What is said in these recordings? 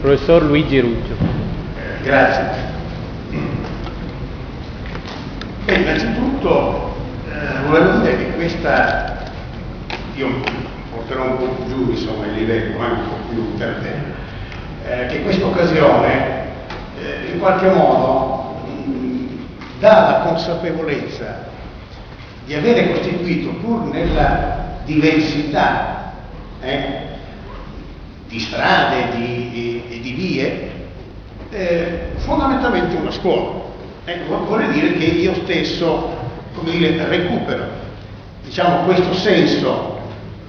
professor Luigi Ruggio. Grazie. Innanzitutto volevo dire che questa, io porterò un po' più giù insomma il livello, anche un po' più per te, che questa occasione in qualche modo dà la consapevolezza di avere costituito, pur nella diversità di strade e di vie, fondamentalmente una scuola. Vuole dire che io stesso, come dire, recupero, diciamo, questo senso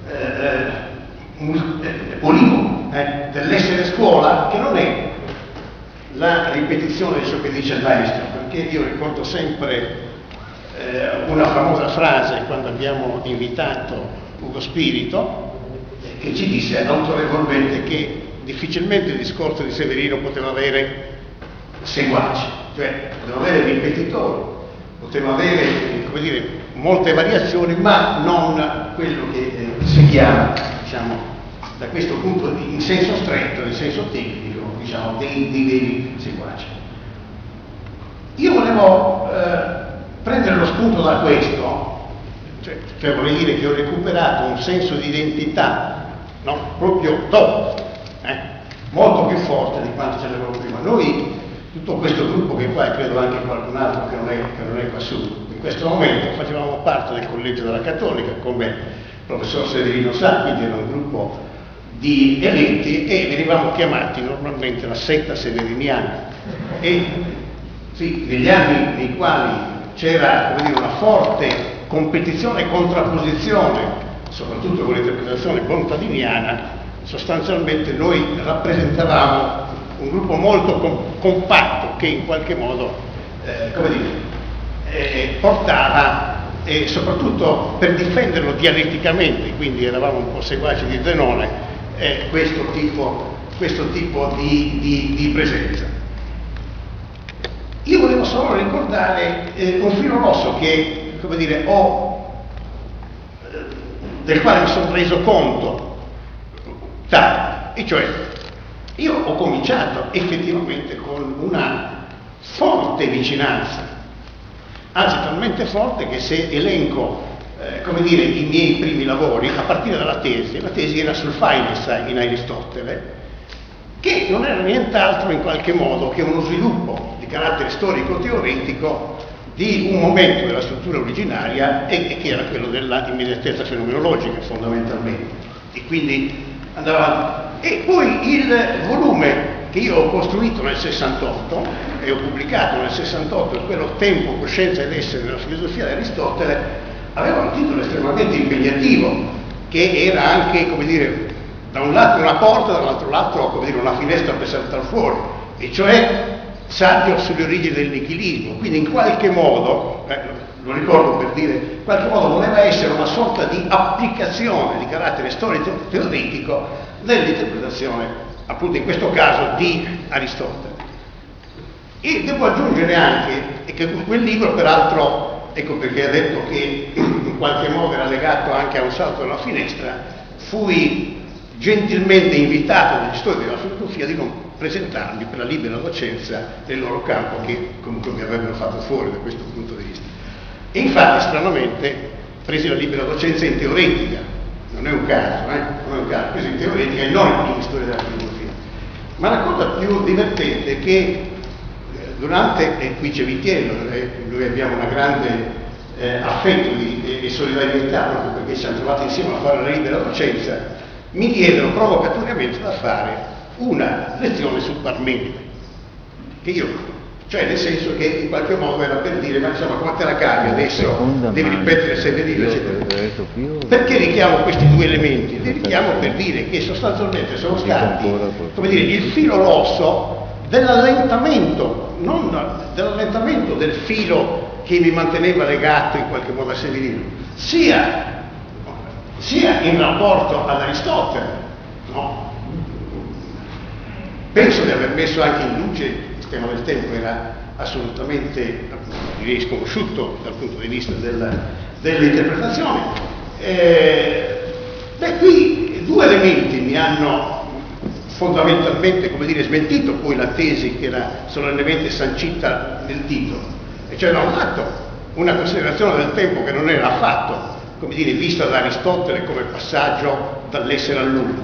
unico dell'essere scuola, che non è la ripetizione di ciò che dice il maestro, perché io ricordo sempre una famosa frase quando abbiamo invitato Ugo Spirito, che ci disse autorevolmente che difficilmente il discorso di Severino poteva avere seguaci, cioè poteva avere ripetitori, poteva avere, come dire, molte variazioni, ma non quello che si chiama, diciamo, da questo punto in senso stretto, in senso tecnico, diciamo, dei veri seguaci. Io volevo prendere lo spunto da questo, cioè vorrei dire che ho recuperato un senso di identità, no? Proprio dopo, molto più forte di quanto ce l'avevo prima. Noi, tutto questo gruppo che qua, e credo anche qualcun altro che non è qua su, in questo momento facevamo parte del collegio della Cattolica, come il professor Severino sa, quindi era un gruppo di eletti e venivamo chiamati normalmente la setta severiniana. E sì, negli anni nei quali c'era, come dire, una forte competizione e contrapposizione, soprattutto con l'interpretazione contadiniana, sostanzialmente noi rappresentavamo un gruppo molto compatto che in qualche modo come dire, portava, soprattutto per difenderlo dialetticamente, quindi eravamo un po' seguaci di Zenone, questo tipo di presenza. Io volevo solo ricordare un filo rosso che, come dire, del quale mi sono reso conto e cioè io ho cominciato effettivamente con una forte vicinanza, anzi talmente forte che se elenco come dire, i miei primi lavori, a partire dalla tesi, la tesi era sul Finance in Aristotele, che non era nient'altro in qualche modo che uno sviluppo di carattere storico-teoretico di un momento della struttura originaria e che era quello della immediatezza fenomenologica fondamentalmente, e quindi andava avanti. E poi il volume che io ho costruito nel 68 e ho pubblicato nel 68, quello Tempo, Coscienza ed Essere nella filosofia di Aristotele, aveva un titolo estremamente impegnativo, che era anche, come dire, da un lato una porta, dall'altro lato, come dire, una finestra per saltare fuori, e cioè saggio sulle origini del nichilismo. Quindi in qualche modo, lo ricordo per dire, in qualche modo voleva essere una sorta di applicazione di carattere storico-teoretico dell'interpretazione, appunto in questo caso, di Aristotele. E devo aggiungere anche che con quel libro, peraltro, ecco perché ha detto che in qualche modo era legato anche a un salto dalla finestra, fui gentilmente invitato dagli storici della filosofia di non presentarmi per la libera docenza del loro campo, che comunque mi avrebbero fatto fuori da questo punto di vista. E infatti, stranamente, presi la libera docenza in teoretica, non è un caso, non è un caso, presi in teoretica e non in storia della filosofia. Ma la cosa più divertente è che durante, e qui c'è Vitiello, noi abbiamo una grande affetto e solidarietà, proprio perché ci siamo trovati insieme a fare la libera docenza, mi diedero provocatoriamente da fare una lezione sul Parmenide, che io, cioè nel senso che in qualche modo era per dire, ma insomma come te la cavi adesso, devi ripetere Severino, eccetera. Perché richiamo questi due elementi? Li richiamo per dire che sostanzialmente sono stati, come dire, il filo rosso dell'allentamento, non dell'allentamento del filo che mi manteneva legato in qualche modo a Severino, sia in rapporto ad Aristotele, no? Penso di aver messo anche in luce, il tema del tempo era assolutamente, direi, sconosciuto dal punto di vista dell'interpretazione. Qui due elementi mi hanno fondamentalmente, come dire, smentito poi la tesi che era solennemente sancita nel titolo, e cioè da un lato una considerazione del tempo che non era affatto, come dire, vista da Aristotele come passaggio dall'essere al nulla,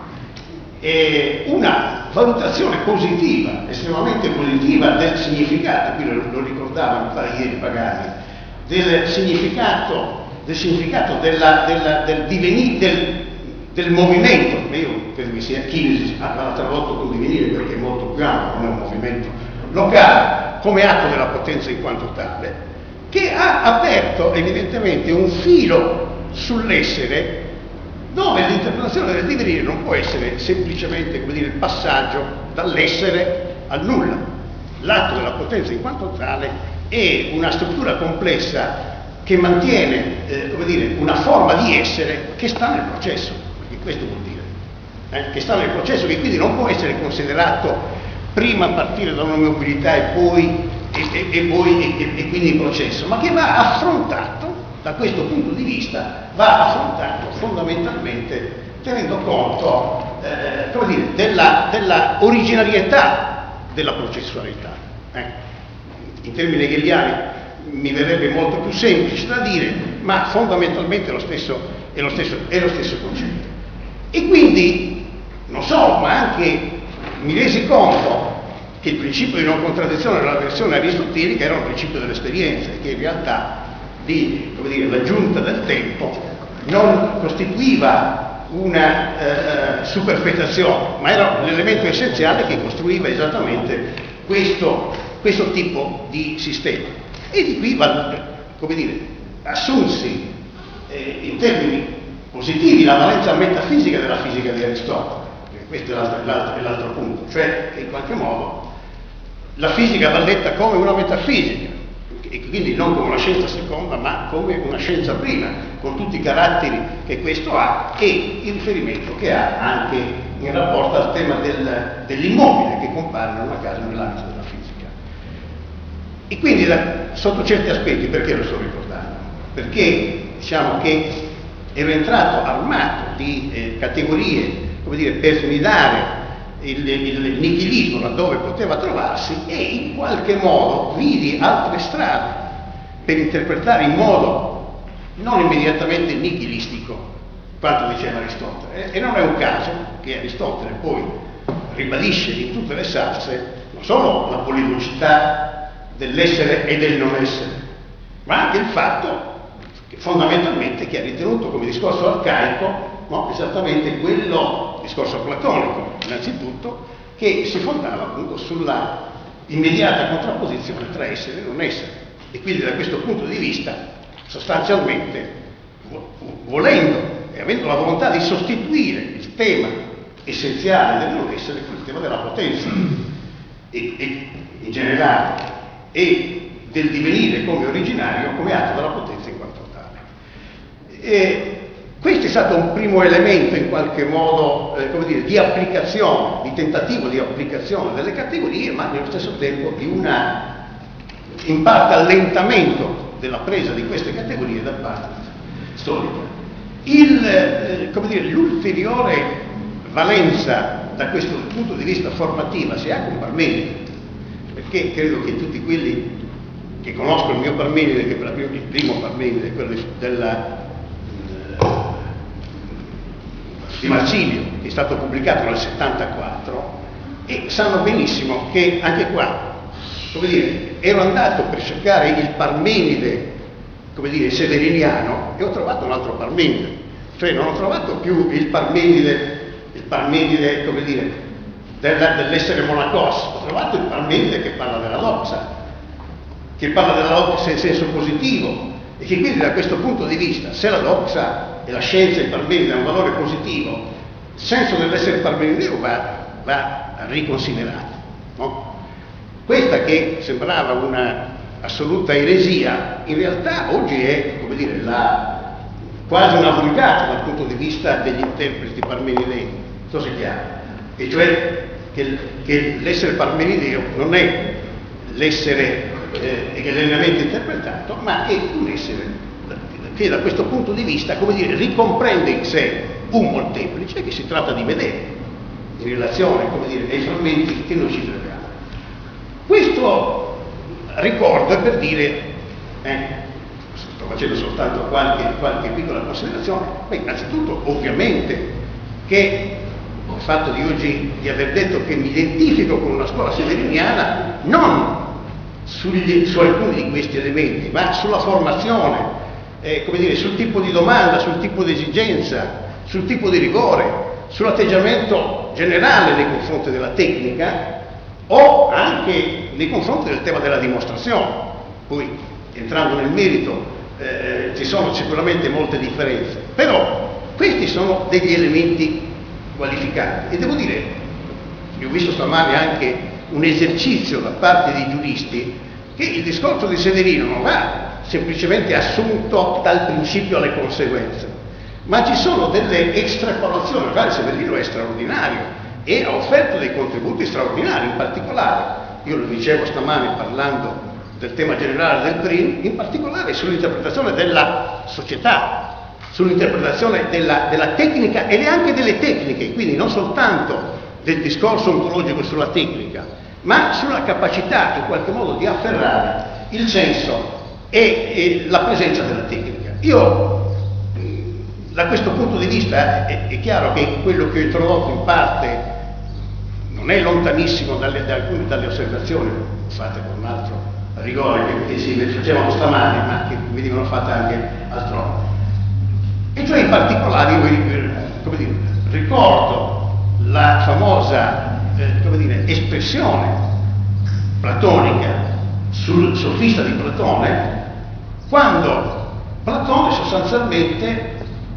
e una valutazione positiva, estremamente positiva del significato, qui lo ricordava, mi pare ieri Pagani, del significato del divenire, del movimento. Io credo che sia Keynes ha tradotto con divenire perché è molto più ampio, non è un movimento locale, come atto della potenza in quanto tale, che ha aperto evidentemente un filo sull'essere, dove l'interpretazione del divenire non può essere semplicemente, come dire, il passaggio dall'essere al nulla. L'atto della potenza in quanto tale è una struttura complessa che mantiene, come dire, una forma di essere che sta nel processo, perché questo vuol dire, che sta nel processo, che quindi non può essere considerato prima a partire da una mobilità e quindi in processo, ma che va affrontato, da questo punto di vista, va affrontato fondamentalmente tenendo conto, come dire, della originarietà della processualità. In termini hegeliani mi verrebbe molto più semplice da dire, ma fondamentalmente è lo stesso concetto. E quindi non solo, ma anche mi resi conto che il principio di non contraddizione nella versione aristotelica era un principio dell'esperienza, che in realtà come dire, l'aggiunta del tempo non costituiva una superfetazione, ma era l'elemento essenziale che costruiva esattamente questo tipo di sistema. E di qui, come dire, assunsi in termini positivi la valenza metafisica della fisica di Aristotele. Questo è l'altro punto, cioè che in qualche modo la fisica va letta come una metafisica, e quindi non come una scienza seconda, ma come una scienza prima, con tutti i caratteri che questo ha e il riferimento che ha anche in rapporto al tema dell'immobile che compare in una casa nell'ambito della fisica. E quindi sotto certi aspetti, perché lo sto ricordando? Perché diciamo che ero entrato armato di categorie, come dire, per smidare il nichilismo laddove poteva trovarsi, e in qualche modo vidi altre strade per interpretare in modo non immediatamente nichilistico quanto diceva Aristotele. E non è un caso che Aristotele poi ribadisce in tutte le salse non solo la polivocità dell'essere e del non essere, ma anche il fatto che fondamentalmente che ha ritenuto come discorso arcaico, no, esattamente quello discorso platonico, innanzitutto, che si fondava appunto sulla immediata contrapposizione tra essere e non essere. E quindi da questo punto di vista, sostanzialmente, volendo e avendo la volontà di sostituire il tema essenziale del non essere con il tema della potenza e in generale, e del divenire come originario, come atto della potenza in quanto tale. Questo è stato un primo elemento in qualche modo, come dire, di applicazione, di tentativo di applicazione delle categorie, ma nello stesso tempo di in parte allentamento della presa di queste categorie da parte storica. Come dire, l'ulteriore valenza da questo punto di vista formativa si ha con Parmenide, perché credo che tutti quelli che conoscono il mio Parmenide, che per il primo Parmenide, quello di Marsilio, che è stato pubblicato nel 74, e sanno benissimo che anche qua, come dire, ero andato per cercare il Parmenide, come dire, severiniano, e ho trovato un altro Parmenide, cioè non ho trovato più il Parmenide, come dire, dell'essere monacos, ho trovato il Parmenide che parla della doxa, che parla della doxa in senso positivo, e che quindi da questo punto di vista, se la doxa e la scienza e il Parmenide hanno un valore positivo, il senso dell'essere parmenideo va riconsiderato, no? Questa che sembrava una assoluta eresia, in realtà oggi è, come dire, quasi una vulgata dal punto di vista degli interpreti parmenidei, non so se è chiaro, e cioè che l'essere parmenideo non è l'essere erroneamente interpretato, ma è un essere che da questo punto di vista, come dire, ricomprende in sé un molteplice che si tratta di vedere. in relazione, come dire, ai frammenti che noi ci troviamo. Questo ricordo è per dire, sto facendo soltanto qualche piccola considerazione, beh, innanzitutto ovviamente che il fatto di oggi di aver detto che mi identifico con una scuola severiniana non su alcuni di questi elementi, ma sulla formazione, come dire, sul tipo di domanda, sul tipo di esigenza, sul tipo di rigore, sull'atteggiamento generale nei confronti della tecnica o anche nei confronti del tema della dimostrazione. Poi, entrando nel merito, ci sono sicuramente molte differenze, però questi sono degli elementi qualificanti. E devo dire, io ho visto stamani anche un esercizio da parte dei giuristi che il discorso di Severino non va semplicemente assunto dal principio alle conseguenze, ma ci sono delle estrapolazioni. Severino è straordinario e ha offerto dei contributi straordinari, in particolare, io lo dicevo stamani parlando del tema generale del PRIN, in particolare sull'interpretazione della società, sull'interpretazione della tecnica e anche delle tecniche, quindi non soltanto del discorso ontologico sulla tecnica, ma sulla capacità in qualche modo di afferrare il senso e la presenza della tecnica. Io, da questo punto di vista, è chiaro che quello che ho introdotto in parte non è lontanissimo da alcune dalle osservazioni fatte con un altro rigore che si facevano stamani, ma che venivano fatte anche altrove. E cioè in particolare io, come dire, ricordo la famosa come dire, espressione platonica sul sofista di Platone, quando Platone sostanzialmente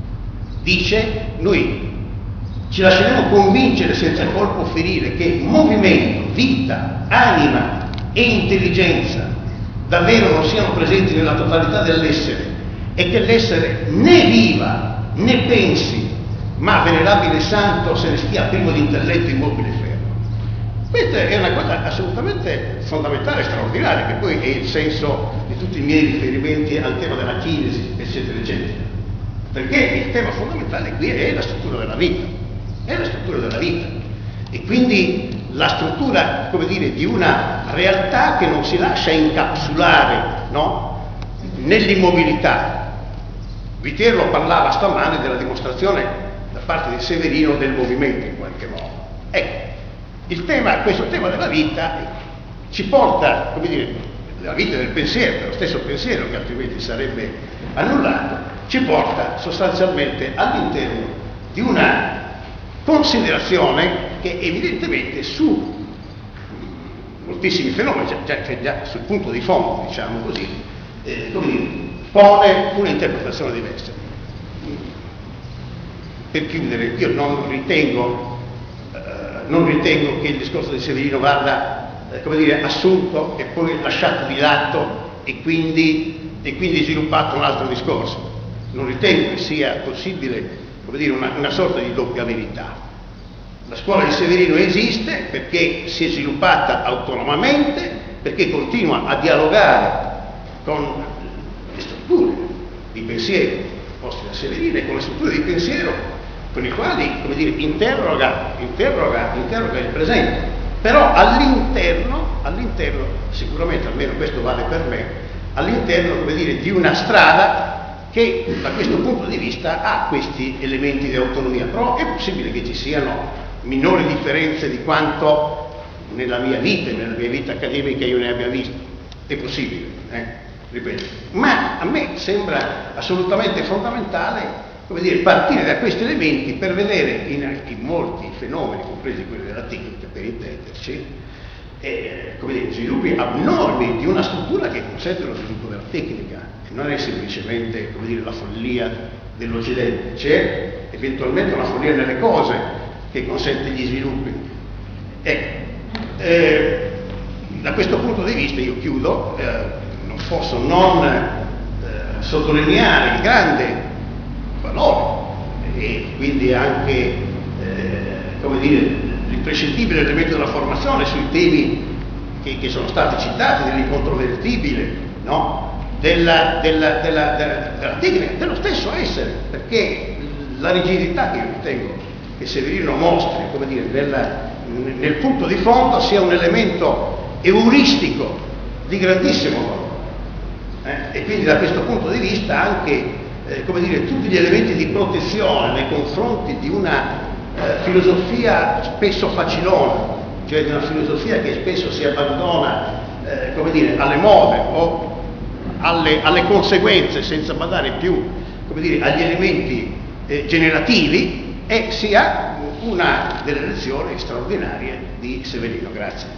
dice: noi ci lasceremo convincere senza colpo ferire che movimento, vita, anima e intelligenza davvero non siano presenti nella totalità dell'essere e che l'essere né viva né pensi, ma venerabile santo se ne stia privo di intelletto immobile e fermo. Questa è una cosa assolutamente fondamentale e straordinaria, che poi è il senso di tutti i miei riferimenti al tema della kinesi, eccetera, eccetera. Perché il tema fondamentale qui è la struttura della vita, è la struttura della vita. E quindi la struttura, come dire, di una realtà che non si lascia incapsulare, no? Nell'immobilità. Viterbo parlava stamane della dimostrazione da parte di Severino del movimento in qualche modo. Ecco, questo tema della vita ci porta, come dire, la vita del pensiero, lo stesso pensiero che altrimenti sarebbe annullato, ci porta sostanzialmente all'interno di una considerazione che evidentemente su moltissimi fenomeni, già sul punto di fondo, diciamo così, come dire, pone un'interpretazione diversa. Per chiudere, io non ritengo che il discorso di Severino vada, come dire, assunto e poi lasciato di lato e quindi sviluppato un altro discorso. Non ritengo che sia possibile, come dire, una sorta di doppia verità. La scuola di Severino esiste perché si è sviluppata autonomamente, perché continua a dialogare con le strutture di pensiero poste da Severino e con le strutture di pensiero con i quali, come dire, interroga il presente. Però all'interno, sicuramente, almeno questo vale per me, all'interno, come dire, di una strada che da questo punto di vista ha questi elementi di autonomia. Però è possibile che ci siano minori differenze di quanto nella mia vita accademica io ne abbia visto. È possibile, ripeto. Ma a me sembra assolutamente fondamentale, come dire, partire da questi elementi per vedere in molti fenomeni, compresi quelli della tecnica, per intenderci, come dire, sviluppi abnormi di una struttura che consente lo sviluppo della tecnica, e non è semplicemente, come dire, la follia dell'Occidente, c'è eventualmente una follia nelle cose che consente gli sviluppi. Da questo punto di vista io chiudo, non posso non sottolineare il grande valore e quindi anche come dire, l'imprescindibile elemento della formazione sui temi che sono stati citati, dell'incontrovertibile, no? della tecnica, dello stesso essere, perché la rigidità che io ritengo che Severino mostri, come dire, nel punto di fondo sia un elemento euristico di grandissimo valore. E quindi da questo punto di vista anche come dire, tutti gli elementi di protezione nei confronti di una filosofia spesso facilona, cioè di una filosofia che spesso si abbandona come dire, alle mode o alle conseguenze senza badare più come dire, agli elementi generativi, sia una delle lezioni straordinarie di Severino. Grazie.